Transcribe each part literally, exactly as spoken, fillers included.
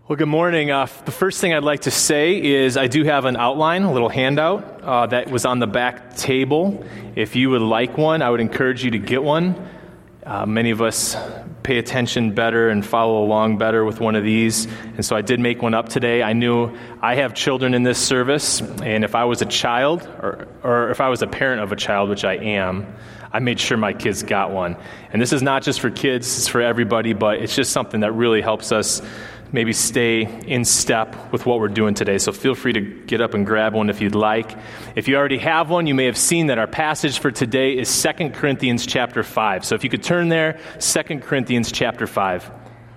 Well, good morning. Uh, the first thing I'd like to say is I do have an outline, a little handout uh, that was on the back table. If you would like one, I would encourage you to get one. Uh, many of us pay attention better and follow along better with one of these, and so I did make one up today. I knew I have children in this service, and if I was a child, or, or if I was a parent of a child, which I am, I made sure my kids got one. And this is not just for kids, it's for everybody, but it's just something that really helps us maybe stay in step with what we're doing today. So feel free to get up and grab one if you'd like. If you already have one, you may have seen that our passage for today is Second Corinthians chapter five. So if you could turn there, Second Corinthians chapter five.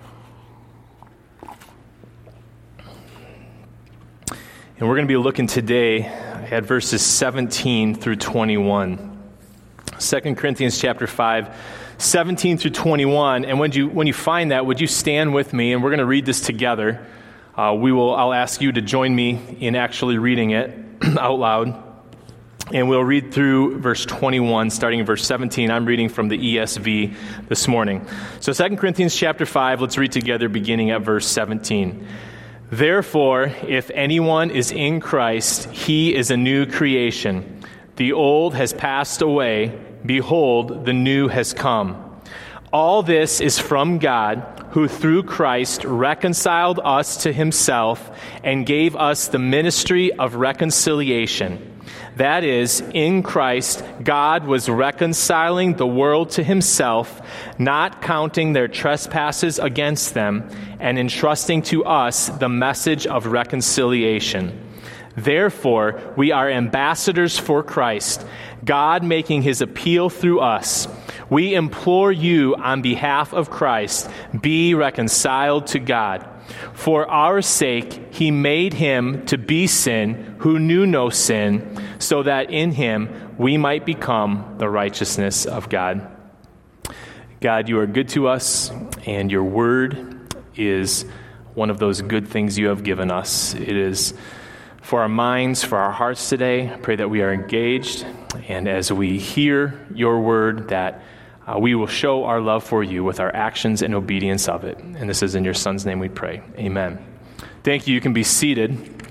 And we're going to be looking today at verses seventeen through twenty-one. Second Corinthians chapter five, seventeen through twenty-one, and when you when you find that, would you stand with me, and we're going to read this together. Uh, we will. I'll ask you to join me in actually reading it out loud, and we'll read through verse twenty-one, starting in verse seventeen. I'm reading from the E S V this morning. So Second Corinthians chapter five, let's read together, beginning at verse seventeen. Therefore, if anyone is in Christ, he is a new creation. The old has passed away. Behold, the new has come. All this is from God, who through Christ reconciled us to himself and gave us the ministry of reconciliation. That is, in Christ, God was reconciling the world to himself, not counting their trespasses against them, and entrusting to us the message of reconciliation. Therefore, we are ambassadors for Christ, God making his appeal through us. We implore you on behalf of Christ, be reconciled to God. For our sake, he made him to be sin who knew no sin, so that in him we might become the righteousness of God. God, you are good to us, and your word is one of those good things you have given us. It is for our minds, for our hearts today. I pray that we are engaged, and as we hear your word, that uh, we will show our love for you with our actions and obedience of it. And this is in your Son's name we pray. Amen. Thank you. You can be seated.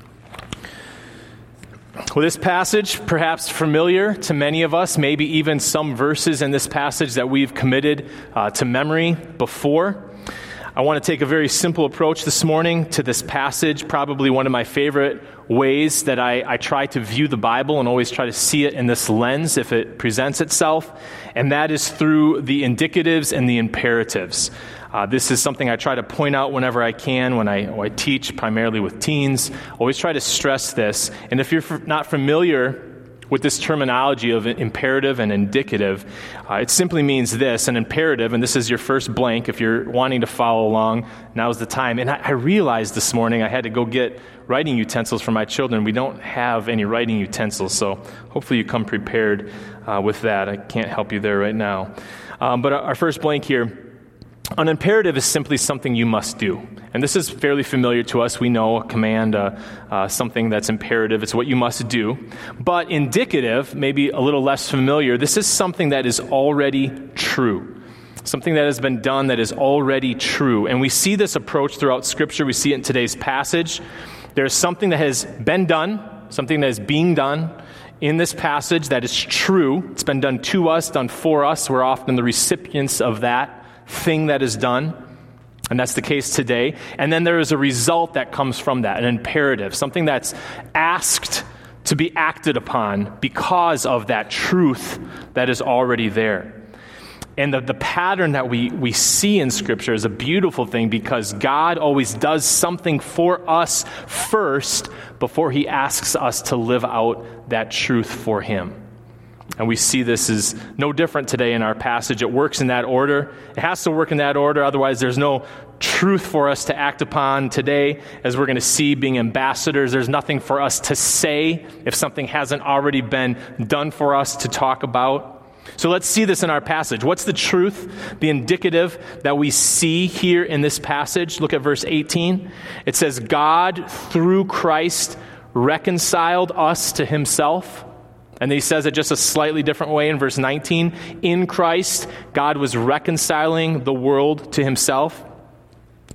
Well, this passage, perhaps familiar to many of us, maybe even some verses in this passage that we've committed uh, to memory before. I want to take a very simple approach this morning to this passage, probably one of my favorite ways that I, I try to view the Bible and always try to see it in this lens if it presents itself, and that is through the indicatives and the imperatives. Uh, this is something I try to point out whenever I can when I, when I teach, primarily with teens. I always try to stress this, and if you're f- not familiar with this terminology of imperative and indicative, uh, it simply means this: an imperative, and this is your first blank if you're wanting to follow along, now's the time. And I, I realized this morning I had to go get writing utensils for my children. We don't have any writing utensils, so hopefully you come prepared uh, with that. I can't help you there right now. Um, but our first blank here, an imperative is simply something you must do. And this is fairly familiar to us. We know a command, uh, uh, something that's imperative. It's what you must do. But indicative, maybe a little less familiar, this is something that is already true. Something that has been done that is already true. And we see this approach throughout Scripture. We see it in today's passage. There's something that has been done, something that is being done in this passage that is true. It's been done to us, done for us. We're often the recipients of that thing that is done, and that's the case today. And then there is a result that comes from that, an imperative, something that's asked to be acted upon because of that truth that is already there. And the, the pattern that we, we see in Scripture is a beautiful thing, because God always does something for us first before he asks us to live out that truth for him. And we see this is no different today in our passage. It works in that order. It has to work in that order. Otherwise, there's no truth for us to act upon today. As we're going to see, being ambassadors, there's nothing for us to say if something hasn't already been done for us to talk about. So let's see this in our passage. What's the truth, the indicative that we see here in this passage? Look at verse eighteen. It says, God, through Christ, reconciled us to himself. And then he says it just a slightly different way in verse nineteen. In Christ, God was reconciling the world to himself.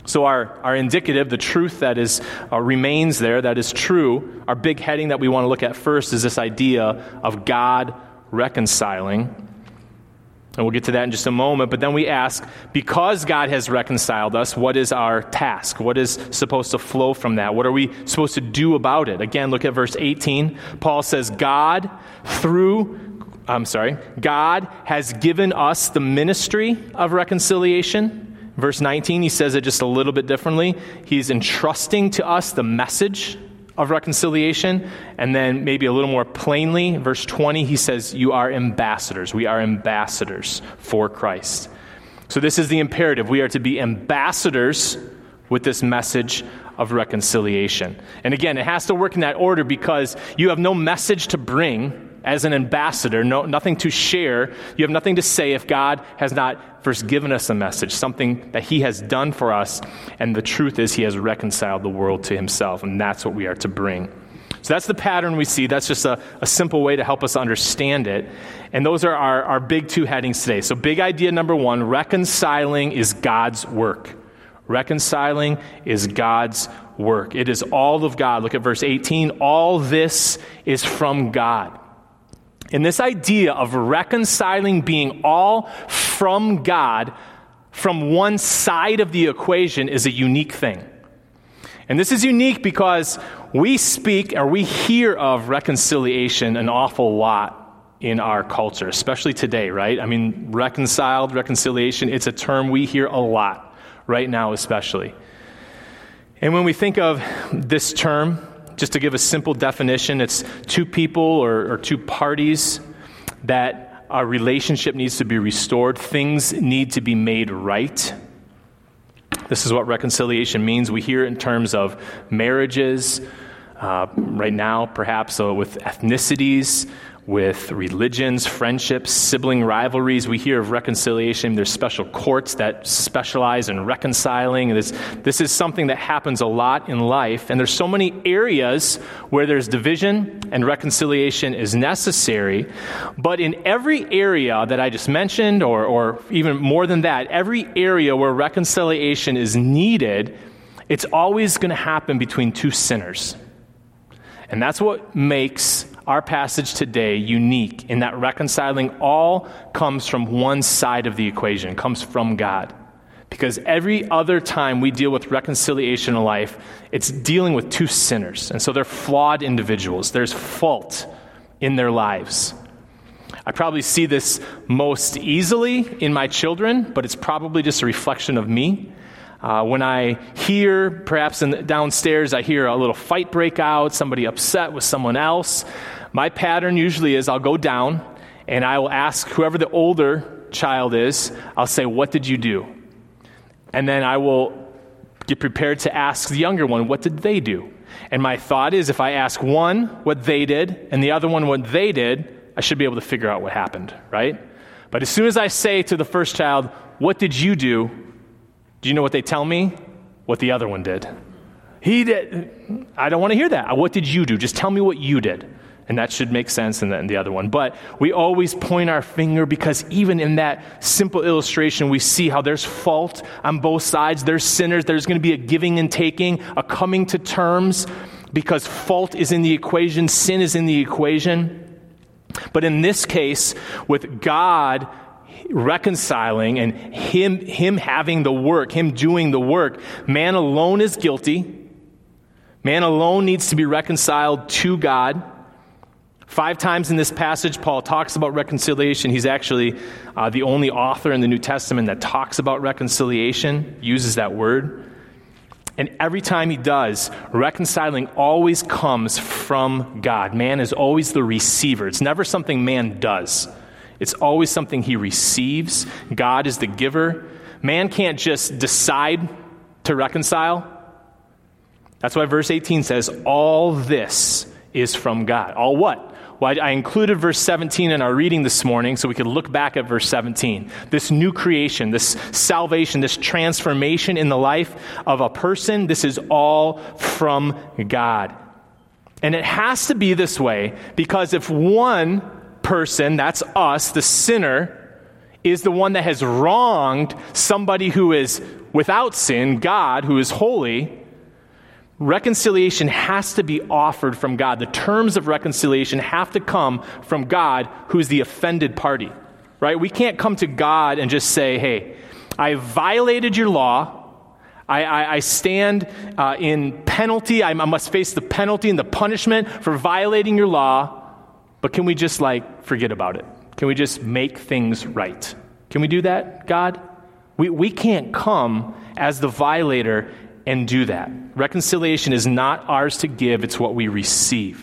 So our, our indicative, the truth that is uh, remains there, that is true, our big heading that we want to look at first is this idea of God reconciling. And we'll get to that in just a moment. But then we ask, because God has reconciled us, what is our task? What is supposed to flow from that? What are we supposed to do about it? Again, look at verse eighteen. Paul says, God through, I'm sorry, God has given us the ministry of reconciliation. Verse nineteen, he says it just a little bit differently. He's entrusting to us the message of reconciliation. And then maybe a little more plainly, verse twenty, he says, you are ambassadors. We are ambassadors for Christ. So this is the imperative. We are to be ambassadors with this message of reconciliation. And again, it has to work in that order because you have no message to bring as an ambassador, no, nothing to share. You have nothing to say if God has not first given us a message, something that he has done for us. And the truth is he has reconciled the world to himself, and that's what we are to bring. So that's the pattern we see. That's just a, a simple way to help us understand it. And those are our, our big two headings today. So big idea number one, reconciling is God's work. Reconciling is God's work. It is all of God. Look at verse eighteen. All this is from God. And this idea of reconciling being all from God, from one side of the equation, is a unique thing. And this is unique because we speak or we hear of reconciliation an awful lot in our culture, especially today, right? I mean, reconciled, reconciliation, it's a term we hear a lot right now especially. And when we think of this term, just to give a simple definition, it's two people or, or two parties that a relationship needs to be restored. Things need to be made right. This is what reconciliation means. We hear it in terms of marriages, uh, right now perhaps uh, with ethnicities, with religions, friendships, sibling rivalries. We hear of reconciliation. There's special courts that specialize in reconciling. This, this is something that happens a lot in life. And there's so many areas where there's division and reconciliation is necessary. But in every area that I just mentioned, or, or even more than that, every area where reconciliation is needed, it's always going to happen between two sinners. And that's what makes our passage today unique, in that reconciling all comes from one side of the equation, comes from God. Because every other time we deal with reconciliation in life, it's dealing with two sinners. And so they're flawed individuals. There's fault in their lives. I probably see this most easily in my children, but it's probably just a reflection of me. Uh, when I hear, perhaps in the, downstairs, I hear a little fight break out, somebody upset with someone else, my pattern usually is I'll go down and I will ask whoever the older child is, I'll say, what did you do? And then I will get prepared to ask the younger one, what did they do? And my thought is if I ask one what they did and the other one what they did, I should be able to figure out what happened, right? But as soon as I say to the first child, what did you do? Do you know what they tell me? What the other one did. He did. I don't want to hear that. What did you do? Just tell me what you did. And that should make sense in the, in the other one. But we always point our finger because even in that simple illustration, we see how there's fault on both sides. There's sinners. There's going to be a giving and taking, a coming to terms, because fault is in the equation. Sin is in the equation. But in this case, with God reconciling and him, him having the work, him doing the work, man alone is guilty. Man alone needs to be reconciled to God. Five times in this passage, Paul talks about reconciliation. He's actually uh, the only author in the New Testament that talks about reconciliation, uses that word. And every time he does, reconciling always comes from God. Man is always the receiver. It's never something man does. It's always something he receives. God is the giver. Man can't just decide to reconcile. That's why verse eighteen says, all this is from God. All what? Well, I included verse seventeen in our reading this morning so we could look back at verse seventeen. This new creation, this salvation, this transformation in the life of a person, this is all from God. And it has to be this way because if one person, that's us, the sinner, is the one that has wronged somebody who is without sin, God, who is holy, reconciliation has to be offered from God. The terms of reconciliation have to come from God, who's the offended party, right? We can't come to God and just say, hey, I violated your law. I, I, I stand uh, in penalty. I, I must face the penalty and the punishment for violating your law. But can we just like forget about it? Can we just make things right? Can we do that, God? We, we can't come as the violator and do that. Reconciliation is not ours to give, it's what we receive.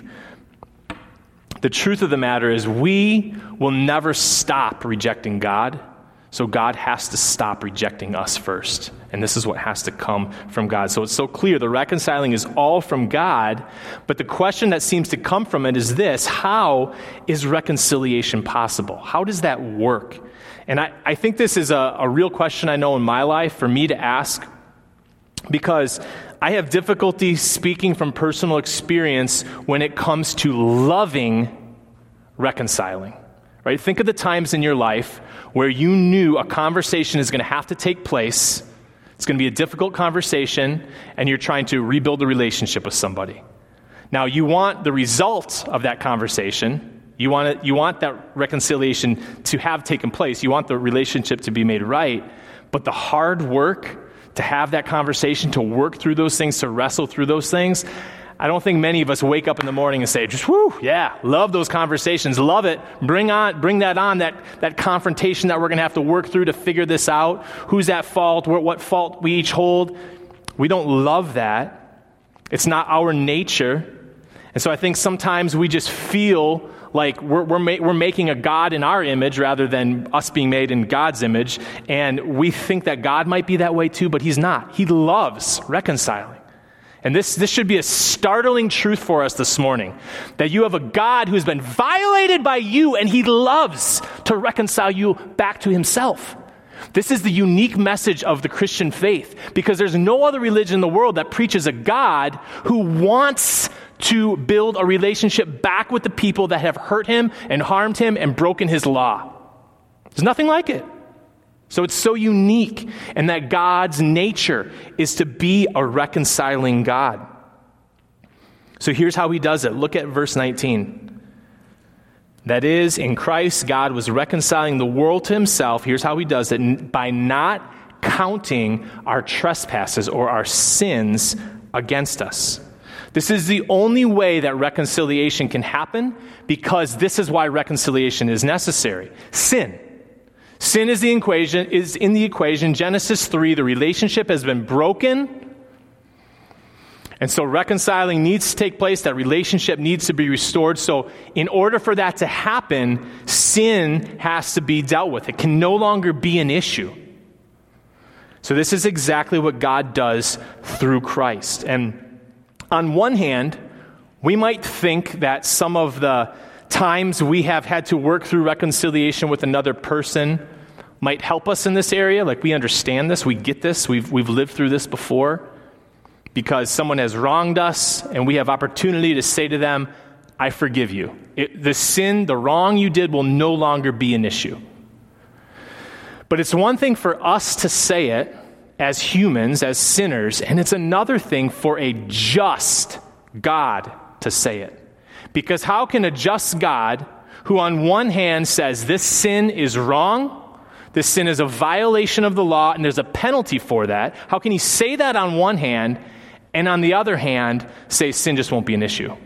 The truth of the matter is we will never stop rejecting God, so God has to stop rejecting us first. And this is what has to come from God. So it's so clear, the reconciling is all from God, but the question that seems to come from it is this: how is reconciliation possible? How does that work? And I, I think this is a, a real question I know in my life for me to ask, because I have difficulty speaking from personal experience when it comes to loving reconciling, right? Think of the times in your life where you knew a conversation is going to have to take place. It's going to be a difficult conversation, and you're trying to rebuild a relationship with somebody. Now, you want the result of that conversation. You want it, you want that reconciliation to have taken place. You want the relationship to be made right, but the hard work to have that conversation, to work through those things, to wrestle through those things, I don't think many of us wake up in the morning and say, just whoo, yeah, love those conversations, love it. Bring on, bring that on, that, that confrontation that we're going to have to work through to figure this out. Who's at fault? What, what fault we each hold? We don't love that. It's not our nature. And so I think sometimes we just feel like we're we're, ma- we're making a God in our image rather than us being made in God's image. And we think that God might be that way too, but he's not. He loves reconciling. And this, this should be a startling truth for us this morning, that you have a God who's been violated by you, and he loves to reconcile you back to himself. This is the unique message of the Christian faith, because there's no other religion in the world that preaches a God who wants to build a relationship back with the people that have hurt him and harmed him and broken his law. There's nothing like it. So it's so unique, and that God's nature is to be a reconciling God. So here's how he does it. Look at verse nineteen. That is, in Christ, God was reconciling the world to himself. Here's how he does it: by not counting our trespasses or our sins against us. This is the only way that reconciliation can happen, because this is why reconciliation is necessary. Sin. Sin is the equation, is in the equation. Genesis three, the relationship has been broken. And so reconciling needs to take place. That relationship needs to be restored. So in order for that to happen, sin has to be dealt with. It can no longer be an issue. So this is exactly what God does through Christ. And on one hand, we might think that some of the times we have had to work through reconciliation with another person might help us in this area. Like, we understand this, we get this, we've we've lived through this before, because someone has wronged us and we have opportunity to say to them, I forgive you. It, the sin, the wrong you did will no longer be an issue. But it's one thing for us to say it as humans, as sinners, and it's another thing for a just God to say it. Because how can a just God, who on one hand says this sin is wrong, this sin is a violation of the law, and there's a penalty for that, how can he say that on one hand, and on the other hand, say sin just won't be an issue?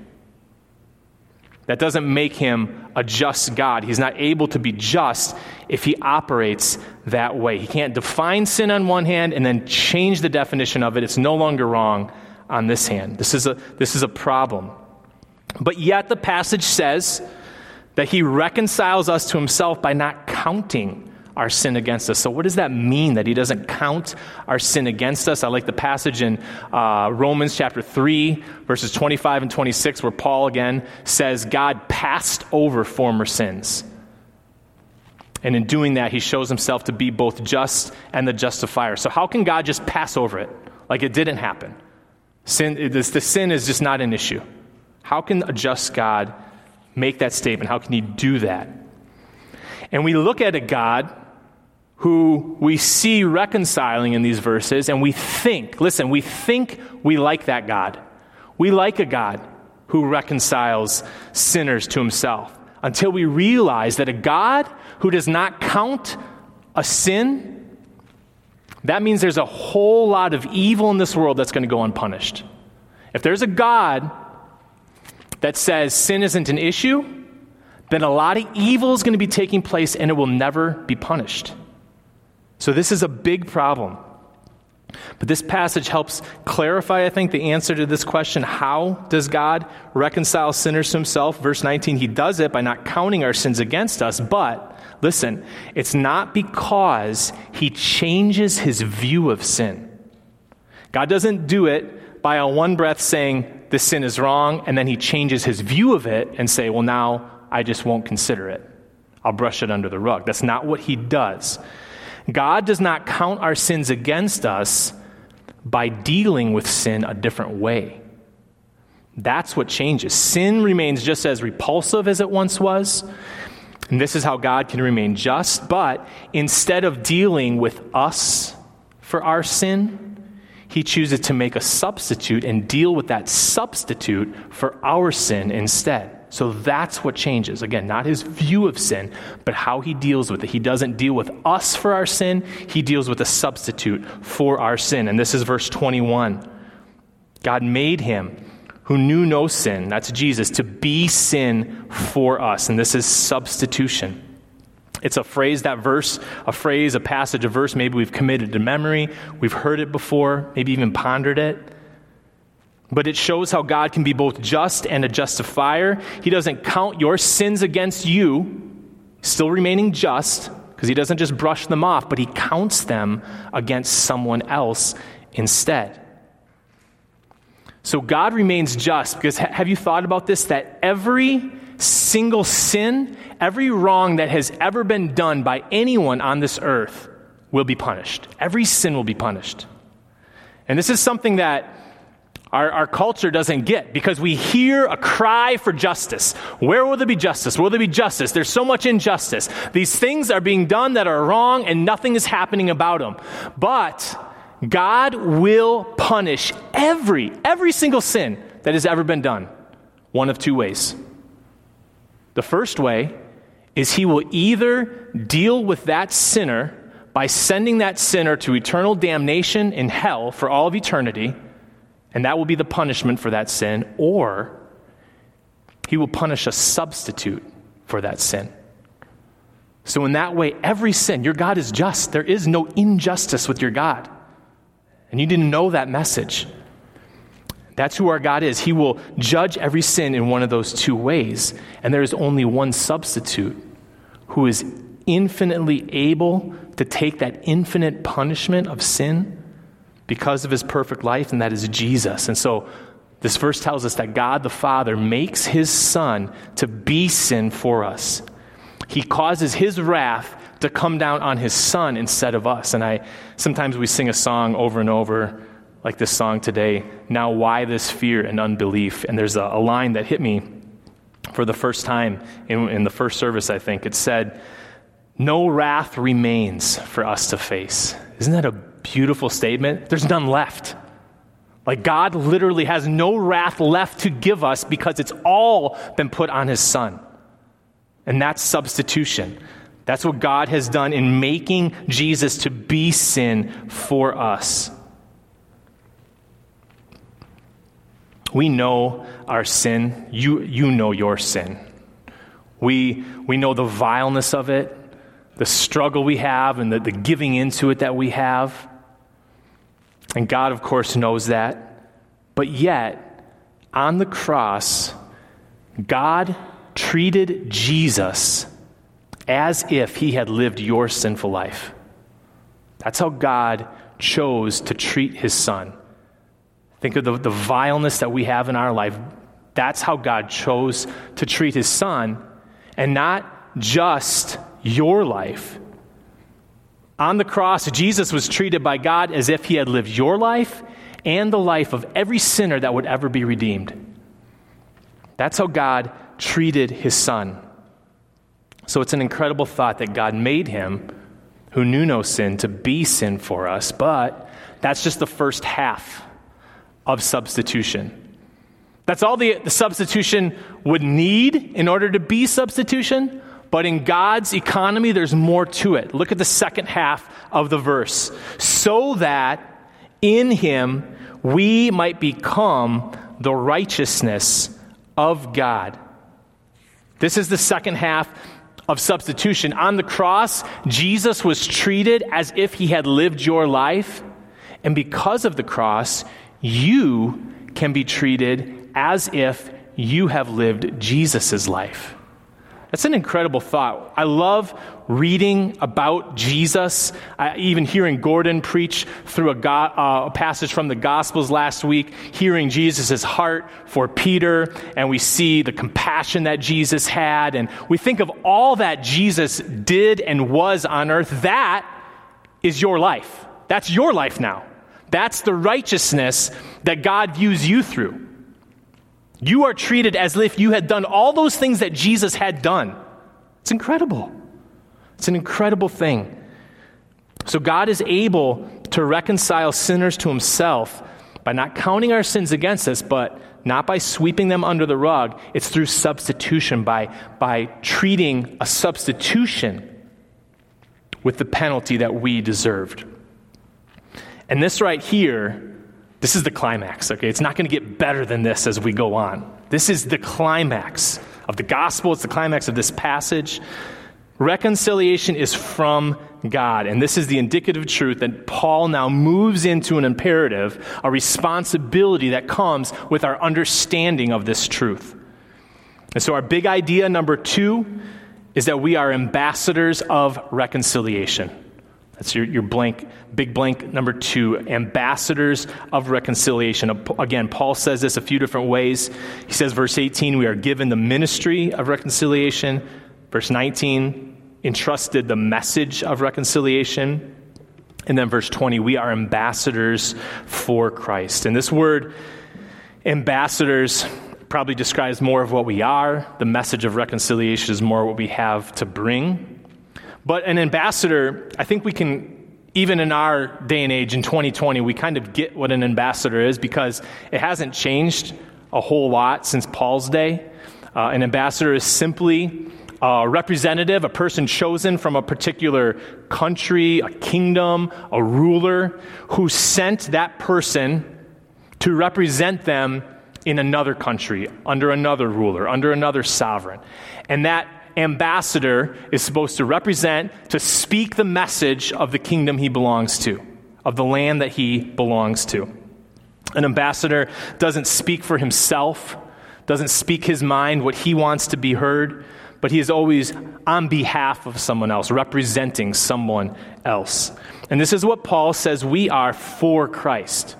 That doesn't make him a just God. He's not able to be just if he operates that way. He can't define sin on one hand and then change the definition of it. It's no longer wrong on this hand. This is a, this is a problem. But yet the passage says that he reconciles us to himself by not counting our sin against us. So what does that mean, that he doesn't count our sin against us? I like the passage in uh, Romans chapter three, verses twenty-five and twenty-six, where Paul again says God passed over former sins. And in doing that, he shows himself to be both just and the justifier. So how can God just pass over it like it didn't happen? Sin, this, the sin is just not an issue. How can a just God make that statement? How can he do that? And we look at a God who we see reconciling in these verses, and we think, listen, we think we like that God. We like a God who reconciles sinners to himself, until we realize that a God who does not count a sin, that means there's a whole lot of evil in this world that's going to go unpunished. If there's a God that says sin isn't an issue, then a lot of evil is going to be taking place and it will never be punished. So this is a big problem. But this passage helps clarify, I think, the answer to this question: how does God reconcile sinners to himself? Verse nineteen, he does it by not counting our sins against us. But, listen, it's not because he changes his view of sin. God doesn't do it by a one breath saying this sin is wrong, and then he changes his view of it and say, well, now I just won't consider it. I'll brush it under the rug. That's not what he does. God does not count our sins against us by dealing with sin a different way. That's what changes. Sin remains just as repulsive as it once was, and this is how God can remain just. But instead of dealing with us for our sin, he chooses to make a substitute and deal with that substitute for our sin instead. So that's what changes. Again, not his view of sin, but how he deals with it. He doesn't deal with us for our sin. He deals with a substitute for our sin. And this is verse twenty-one. God made him who knew no sin, that's Jesus, to be sin for us. And this is substitution. It's a phrase, that verse, a phrase, a passage, a verse maybe we've committed to memory. We've heard it before, maybe even pondered it. But it shows how God can be both just and a justifier. He doesn't count your sins against you, still remaining just, because he doesn't just brush them off, but he counts them against someone else instead. So God remains just, because ha- have you thought about this? That every single sin, every wrong that has ever been done by anyone on this earth will be punished. Every sin will be punished. And this is something that Our, our culture doesn't get, because we hear a cry for justice. Where will there be justice? Will there be justice? There's so much injustice. These things are being done that are wrong, and nothing is happening about them. But God will punish every, every single sin that has ever been done, one of two ways. The first way is he will either deal with that sinner by sending that sinner to eternal damnation in hell for all of eternity, and that will be the punishment for that sin, or he will punish a substitute for that sin. So in that way, every sin, your God is just. There is no injustice with your God. And you didn't know that message. That's who our God is. He will judge every sin in one of those two ways. And there is only one substitute who is infinitely able to take that infinite punishment of sin because of his perfect life, and that is Jesus. And so this verse tells us that God the Father makes his Son to be sin for us. He causes his wrath to come down on his Son instead of us. And I sometimes we sing a song over and over, like this song today, "Now Why This Fear and Unbelief?" And there's a, a line that hit me for the first time in, in the first service, I think. It said, "No wrath remains for us to face." Isn't that a beautiful statement? There's none left. Like, God literally has no wrath left to give us because it's all been put on his Son. And that's substitution. That's what God has done in making Jesus to be sin for us. We know our sin. You, you know your sin. We, we know the vileness of it, the struggle we have, and the, the giving into it that we have. And God, of course, knows that. But yet, on the cross, God treated Jesus as if he had lived your sinful life. That's how God chose to treat his Son. Think of the, the vileness that we have in our life. That's how God chose to treat his Son, and not just your life. On the cross, Jesus was treated by God as if he had lived your life and the life of every sinner that would ever be redeemed. That's how God treated his Son. So it's an incredible thought that God made him who knew no sin, to be sin for us. But that's just the first half of substitution. That's all the, the substitution would need in order to be substitution. But in God's economy, there's more to it. Look at the second half of the verse. So that in him we might become the righteousness of God. This is the second half of substitution. On the cross, Jesus was treated as if he had lived your life. And because of the cross, you can be treated as if you have lived Jesus' life. That's an incredible thought. I love reading about Jesus. I, even hearing Gordon preach through a, go, uh, a passage from the Gospels last week, hearing Jesus' heart for Peter, and we see the compassion that Jesus had, and we think of all that Jesus did and was on earth. That is your life. That's your life now. That's the righteousness that God views you through. You are treated as if you had done all those things that Jesus had done. It's incredible. It's an incredible thing. So God is able to reconcile sinners to himself by not counting our sins against us, but not by sweeping them under the rug. It's through substitution, by, by treating a substitution with the penalty that we deserved. And this right here, this is the climax, okay? It's not going to get better than this as we go on. This is the climax of the gospel. It's the climax of this passage. Reconciliation is from God, and this is the indicative truth that Paul now moves into an imperative, a responsibility that comes with our understanding of this truth. And so our big idea, number two, is that we are ambassadors of reconciliation. That's your, your blank, big blank number two, ambassadors of reconciliation. Again, Paul says this a few different ways. He says, verse eighteen, we are given the ministry of reconciliation. Verse nineteen, entrusted the message of reconciliation. And then verse twenty, we are ambassadors for Christ. And this word, ambassadors, probably describes more of what we are. The message of reconciliation is more what we have to bring. But an ambassador, I think we can, even in our day and age, in twenty twenty, we kind of get what an ambassador is because it hasn't changed a whole lot since Paul's day. Uh, an ambassador is simply a representative, a person chosen from a particular country, a kingdom, a ruler, who sent that person to represent them in another country, under another ruler, under another sovereign. And that ambassador is supposed to represent, to speak the message of the kingdom he belongs to, of the land that he belongs to. An ambassador doesn't speak for himself, doesn't speak his mind, what he wants to be heard, but he is always on behalf of someone else, representing someone else. And this is what Paul says we are for Christ.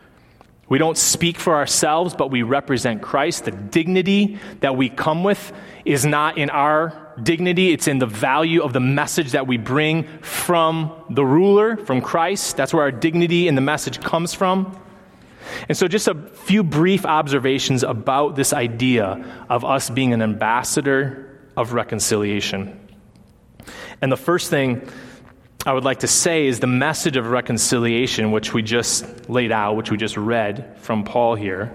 We don't speak for ourselves, but we represent Christ. The dignity that we come with is not in our dignity. It's in the value of the message that we bring from the ruler, from Christ. That's where our dignity in the message comes from. And so just a few brief observations about this idea of us being an ambassador of reconciliation. And the first thing I would like to say is the message of reconciliation, which we just laid out, which we just read from Paul here,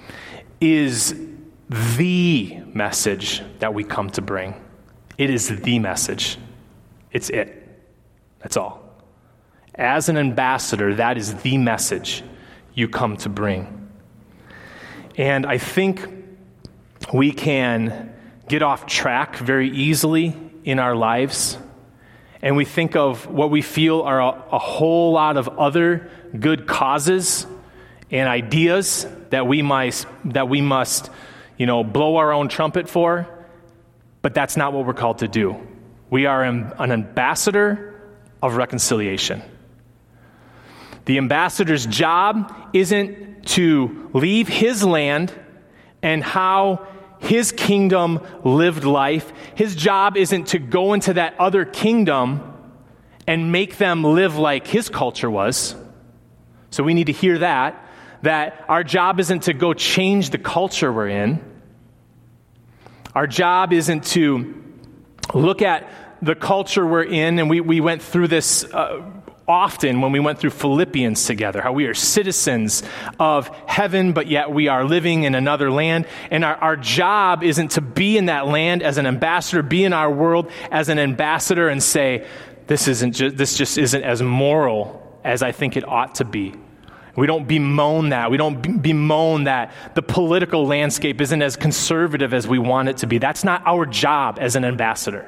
is the message that we come to bring. It is the message. It's it. That's all. As an ambassador, that is the message you come to bring. And I think we can get off track very easily in our lives, and we think of what we feel are a, a whole lot of other good causes and ideas that we must, that we must, you know, blow our own trumpet for, but that's not what we're called to do. We are an, an ambassador of reconciliation. The ambassador's job isn't to leave his land and how his kingdom lived life. His job isn't to go into that other kingdom and make them live like his culture was. So we need to hear that, that our job isn't to go change the culture we're in. Our job isn't to look at the culture we're in, and we, we went through this uh, often when we went through Philippians together, how we are citizens of heaven, but yet we are living in another land. And our, our job isn't to be in that land as an ambassador, be in our world as an ambassador and say, this isn't ju- this just isn't as moral as I think it ought to be. We don't bemoan that. We don't be- bemoan that the political landscape isn't as conservative as we want it to be. That's not our job as an ambassador.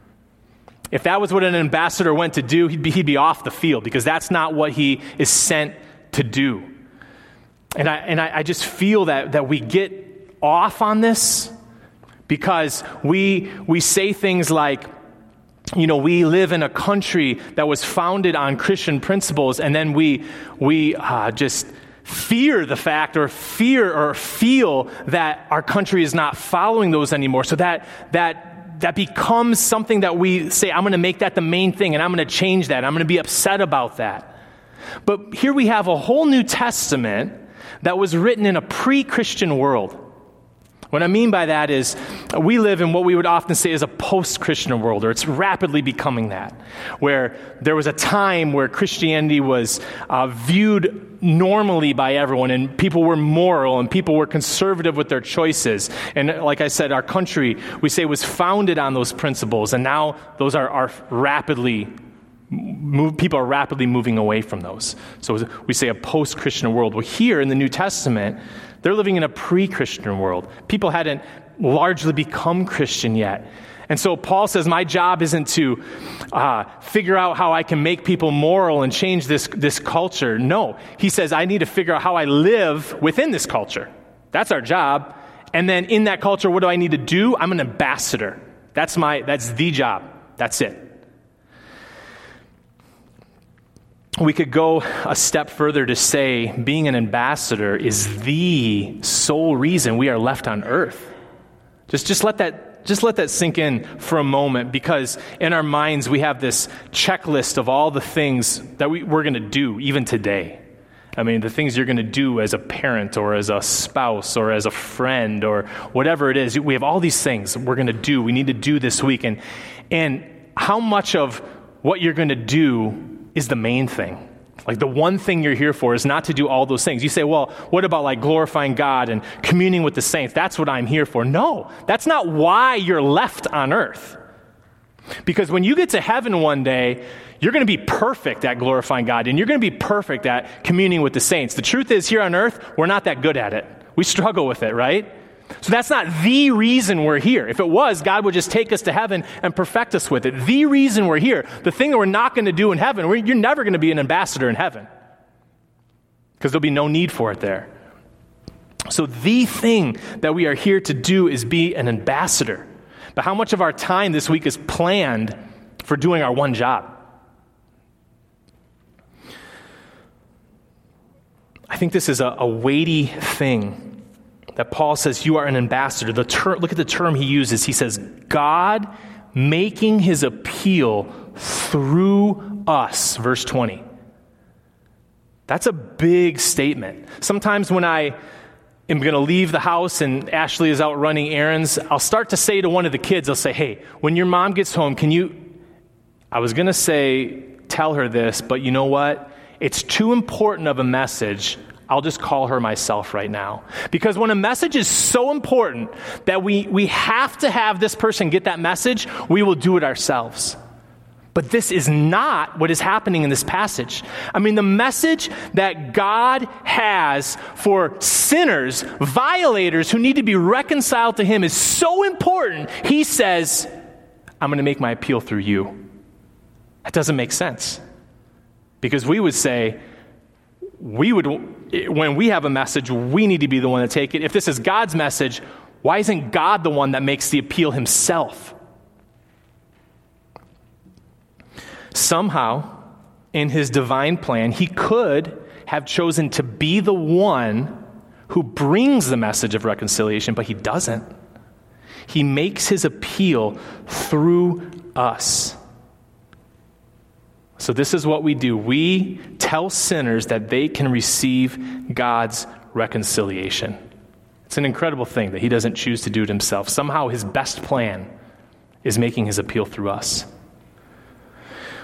If that was what an ambassador went to do, he'd be, he'd be off the field, because that's not what he is sent to do. And I and I, I just feel that that we get off on this because we we say things like, you know, we live in a country that was founded on Christian principles, and then we we uh, just fear the fact or fear or feel that our country is not following those anymore. So that that that becomes something that we say, I'm going to make that the main thing, and I'm going to change that. I'm going to be upset about that. But here we have a whole New Testament that was written in a pre-Christian world. What I mean by that is we live in what we would often say is a post-Christian world, or it's rapidly becoming that, where there was a time where Christianity was uh, viewed normally by everyone, and people were moral, and people were conservative with their choices. And like I said, our country, we say, was founded on those principles, and now those are, are rapidly Move, people are rapidly moving away from those. So we say a post-Christian world. Well, here in the New Testament, they're living in a pre-Christian world. People hadn't largely become Christian yet. And so Paul says, my job isn't to uh, figure out how I can make people moral and change this, this culture. No, he says, I need to figure out how I live within this culture. That's our job. And then in that culture, what do I need to do? I'm an ambassador. That's my, that's the job. That's it. We could go a step further to say being an ambassador is the sole reason we are left on earth. Just, just let that, just let that sink in for a moment, because in our minds we have this checklist of all the things that we, we're going to do even today. I mean, the things you're going to do as a parent or as a spouse or as a friend or whatever it is. We have all these things we're going to do. We need to do this week, and and how much of what you're going to do is the main thing. Like the one thing you're here for is not to do all those things. You say, well, what about like glorifying God and communing with the saints? That's what I'm here for. No, that's not why you're left on earth. Because when you get to heaven one day, you're going to be perfect at glorifying God, and you're going to be perfect at communing with the saints. The truth is, here on earth, we're not that good at it. We struggle with it, right? So that's not the reason we're here. If it was, God would just take us to heaven and perfect us with it. The reason we're here, the thing that we're not going to do in heaven, we're, you're never going to be an ambassador in heaven, because there'll be no need for it there. So the thing that we are here to do is be an ambassador. But how much of our time this week is planned for doing our one job? I think this is a, a weighty thing that Paul says you are an ambassador. The ter- look at the term he uses. He says, God making his appeal through us, verse twenty. That's a big statement. Sometimes when I am going to leave the house and Ashley is out running errands, I'll start to say to one of the kids, I'll say, hey, when your mom gets home, can you, I was going to say, tell her this, but you know what? It's too important of a message. I'll just call her myself right now. Because when a message is so important that we, we have to have this person get that message, we will do it ourselves. But this is not what is happening in this passage. I mean, the message that God has for sinners, violators who need to be reconciled to him is so important. He says, I'm going to make my appeal through you. That doesn't make sense. Because we would say, we would, when we have a message, we need to be the one to take it. If this is God's message, why isn't God the one that makes the appeal himself? Somehow, in his divine plan, he could have chosen to be the one who brings the message of reconciliation, but he doesn't. He makes his appeal through us. So this is what we do. We tell sinners that they can receive God's reconciliation. It's an incredible thing that he doesn't choose to do it himself. Somehow his best plan is making his appeal through us.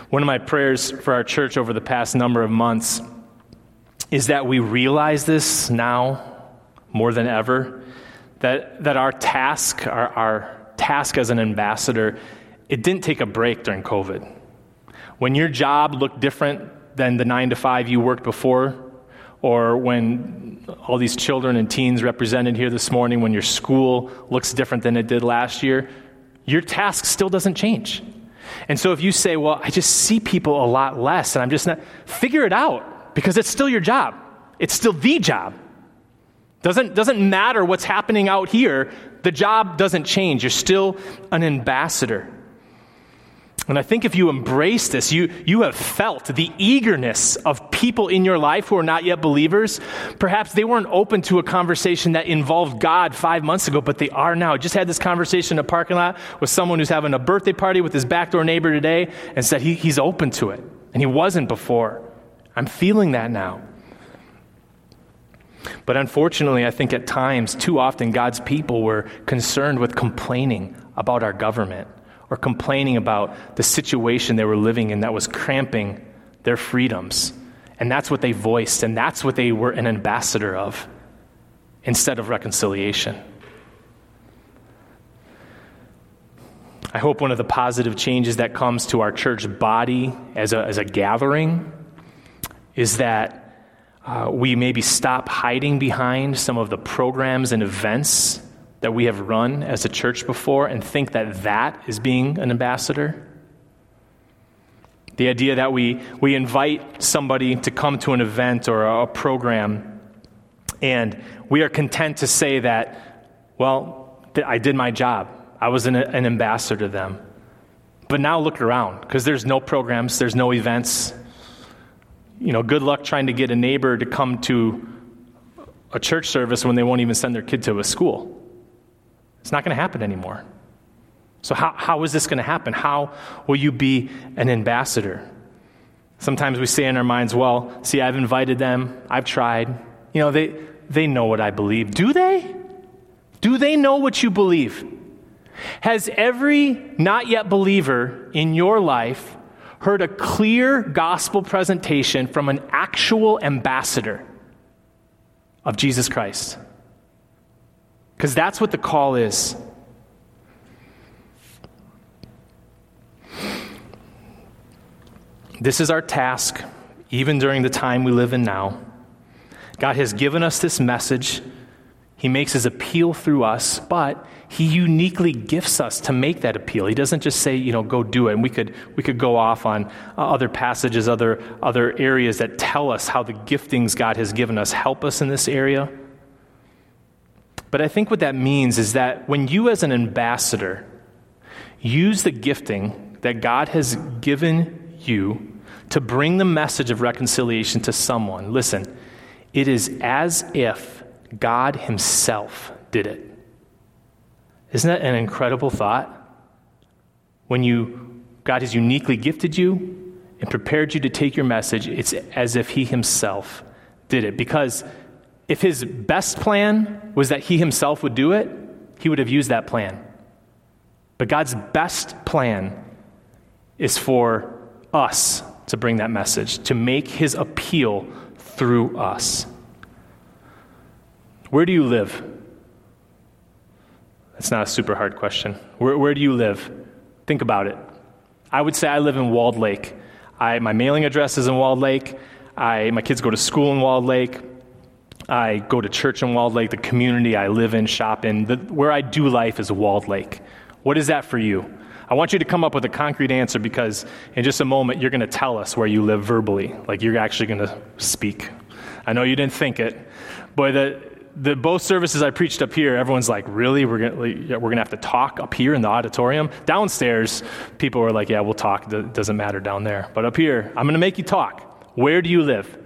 One of my prayers for our church over the past number of months is that we realize this now more than ever, that that our task, our, our task as an ambassador, it didn't take a break during COVID. When your job looked different than the nine to five you worked before, or when all these children and teens represented here this morning, when your school looks different than it did last year, your task still doesn't change. And so if you say, well, I just see people a lot less, and I'm just not, figure it out, because it's still your job. It's still the job. Doesn't, doesn't matter what's happening out here. The job doesn't change. You're still an ambassador. And I think if you embrace this, you, you have felt the eagerness of people in your life who are not yet believers. Perhaps they weren't open to a conversation that involved God five months ago, but they are now. I just had this conversation in a parking lot with someone who's having a birthday party with his backdoor neighbor today and said he, he's open to it, and he wasn't before. I'm feeling that now. But unfortunately, I think at times, too often, God's people were concerned with complaining about our government, or complaining about the situation they were living in that was cramping their freedoms. And that's what they voiced, and that's what they were an ambassador of, instead of reconciliation. I hope one of the positive changes that comes to our church body as a, as a gathering is that uh, we maybe stop hiding behind some of the programs and events that we have run as a church before and think that that is being an ambassador. The idea that we we invite somebody to come to an event or a program, and we are content to say that, well, I did my job. I was an, an ambassador to them. But now look around, because there's no programs, there's no events. You know, good luck trying to get a neighbor to come to a church service when they won't even send their kid to a school. It's not going to happen anymore. So how how is this going to happen? How will you be an ambassador? Sometimes we say in our minds, well, see, I've invited them. I've tried. You know, they they know what I believe. Do they? Do they know what you believe? Has every not yet believer in your life heard a clear gospel presentation from an actual ambassador of Jesus Christ? Because that's what the call is. This is our task, even during the time we live in now. God has given us this message. He makes his appeal through us, but he uniquely gifts us to make that appeal. He doesn't just say, you know, go do it. And we could we could go off on other passages, other other areas that tell us how the giftings God has given us help us in this area. But I think what that means is that when you as an ambassador use the gifting that God has given you to bring the message of reconciliation to someone, listen, it is as if God himself did it. Isn't that an incredible thought? When you, God has uniquely gifted you and prepared you to take your message, it's as if he himself did it. Because if his best plan was that he himself would do it, he would have used that plan. But God's best plan is for us to bring that message, to make his appeal through us. Where do you live? That's not a super hard question. Where, where do you live? Think about it. I would say I live in Walled Lake. I, my mailing address is in Walled Lake. I, my kids go to school in Walled Lake. I go to church in Walled Lake. The community I live in, shop in, the, where I do life is Walled Lake. What is that for you? I want you to come up with a concrete answer, because in just a moment you're going to tell us where you live verbally. Like you're actually going to speak. I know you didn't think it. Boy, the the both services I preached up here, everyone's like, really? We're going we're going to have to talk up here in the auditorium? Downstairs, people were like, yeah, we'll talk. It doesn't matter down there. But up here, I'm going to make you talk. Where do you live?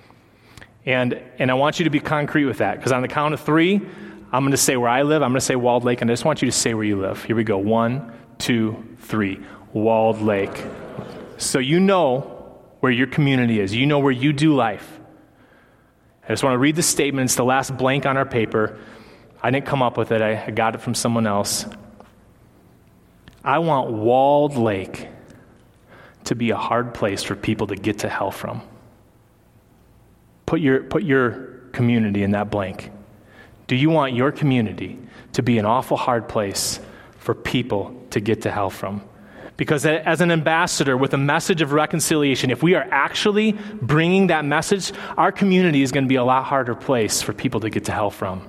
And and I want you to be concrete with that, because on the count of three, I'm going to say where I live. I'm going to say Walled Lake, and I just want you to say where you live. Here we go. One, two, three. Walled Lake. So you know where your community is. You know where you do life. I just want to read the statement. It's the last blank on our paper. I didn't come up with it. I, I got it from someone else. I want Walled Lake to be a hard place for people to get to hell from? Put your, put your community in that blank. Do you want your community to be an awful hard place for people to get to hell from? Because as an ambassador with a message of reconciliation, if we are actually bringing that message, our community is going to be a lot harder place for people to get to hell from.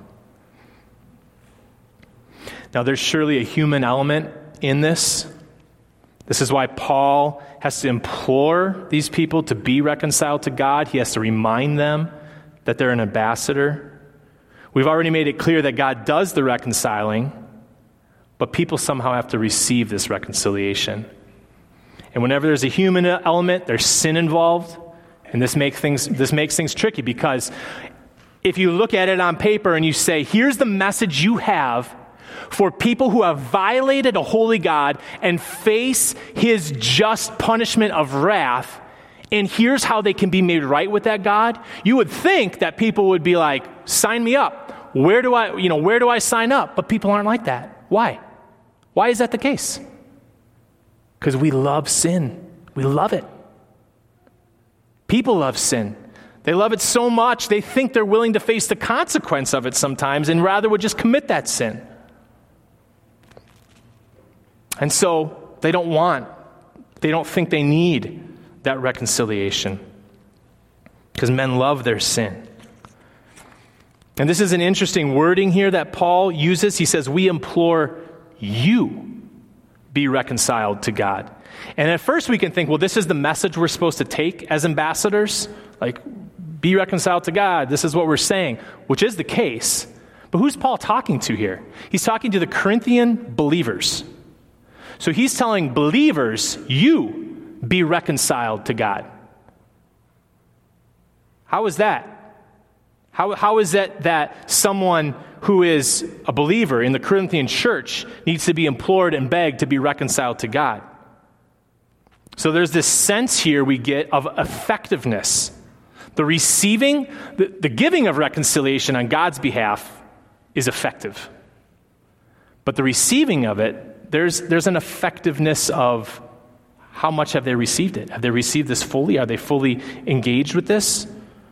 Now, there's surely a human element in this. This is why Paul has to implore these people to be reconciled to God. He has to remind them that they're an ambassador. We've already made it clear that God does the reconciling, but people somehow have to receive this reconciliation. And whenever there's a human element, there's sin involved, and this makes things this makes things tricky, because if you look at it on paper and you say, here's the message you have for people who have violated a holy God and face his just punishment of wrath, and here's how they can be made right with that God, you would think that people would be like, sign me up. Where do I, you know, where do I sign up? But people aren't like that. Why? Why is that the case? Because we love sin. We love it. People love sin. They love it so much, they think they're willing to face the consequence of it sometimes and rather would just commit that sin. And so they don't want, they don't think they need that reconciliation because men love their sin. And this is an interesting wording here that Paul uses. He says, we implore you be reconciled to God. And at first we can think, well, this is the message we're supposed to take as ambassadors. Like, be reconciled to God. This is what we're saying, which is the case. But who's Paul talking to here? He's talking to the Corinthian believers. So he's telling believers, you be reconciled to God. How is that? How, how is it that someone who is a believer in the Corinthian church needs to be implored and begged to be reconciled to God? So there's this sense here we get of effectiveness. The receiving, the, the giving of reconciliation on God's behalf is effective. But the receiving of it, there's, there's an effectiveness of how much have they received it? Have they received this fully? Are they fully engaged with this?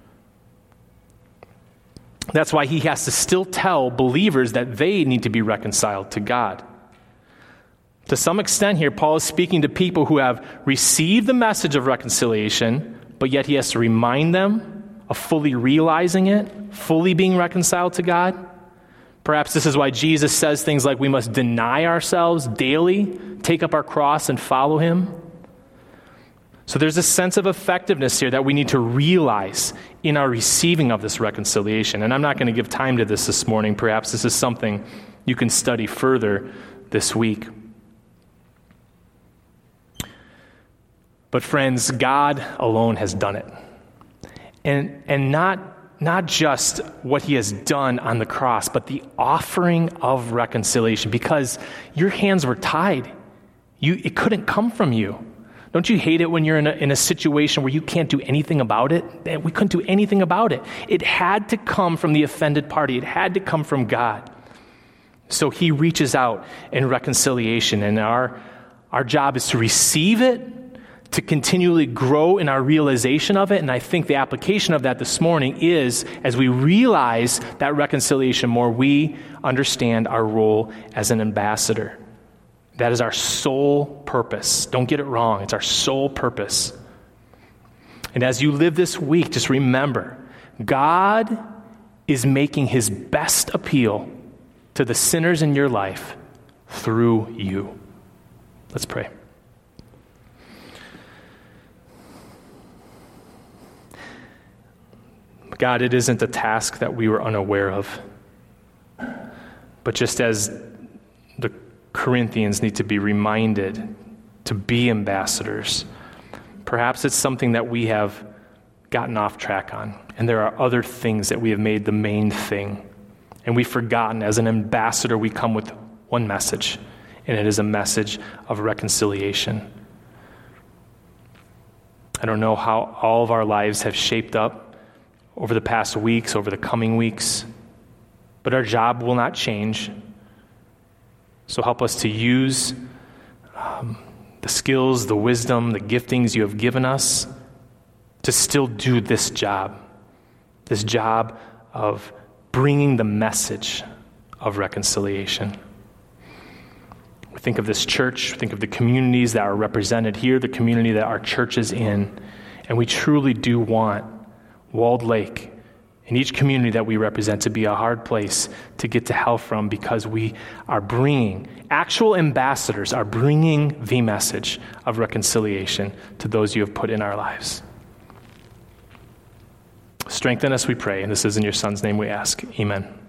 That's why he has to still tell believers that they need to be reconciled to God. To some extent here, Paul is speaking to people who have received the message of reconciliation, but yet he has to remind them of fully realizing it, fully being reconciled to God. Perhaps this is why Jesus says things like we must deny ourselves daily, take up our cross and follow him. So there's a sense of effectiveness here that we need to realize in our receiving of this reconciliation. And I'm not going to give time to this this morning. Perhaps this is something you can study further this week. But friends, God alone has done it. And and not, not just what he has done on the cross, but the offering of reconciliation, because your hands were tied. You, it couldn't come from you. Don't you hate it when you're in a, in a situation where you can't do anything about it? We couldn't do anything about it. It had to come from the offended party. It had to come from God. So he reaches out in reconciliation, and our, our job is to receive it, to continually grow in our realization of it. And I think the application of that this morning is, as we realize that reconciliation more, we understand our role as an ambassador. That is our sole purpose. Don't get it wrong. It's our sole purpose. And as you live this week, just remember, God is making his best appeal to the sinners in your life through you. Let's pray. God, it isn't a task that we were unaware of. But just as the Corinthians need to be reminded to be ambassadors, perhaps it's something that we have gotten off track on. And there are other things that we have made the main thing. And we've forgotten, as an ambassador, we come with one message, and it is a message of reconciliation. I don't know how all of our lives have shaped up over the past weeks, over the coming weeks, but our job will not change. So help us to use um, the skills, the wisdom, the giftings you have given us to still do this job, this job of bringing the message of reconciliation. We think of this church, think of the communities that are represented here, the community that our church is in, and we truly do want Walled Lake and each community that we represent to be a hard place to get to hell from, because we are bringing, actual ambassadors are bringing the message of reconciliation to those you have put in our lives. Strengthen us, we pray, and this is in your Son's name we ask. Amen.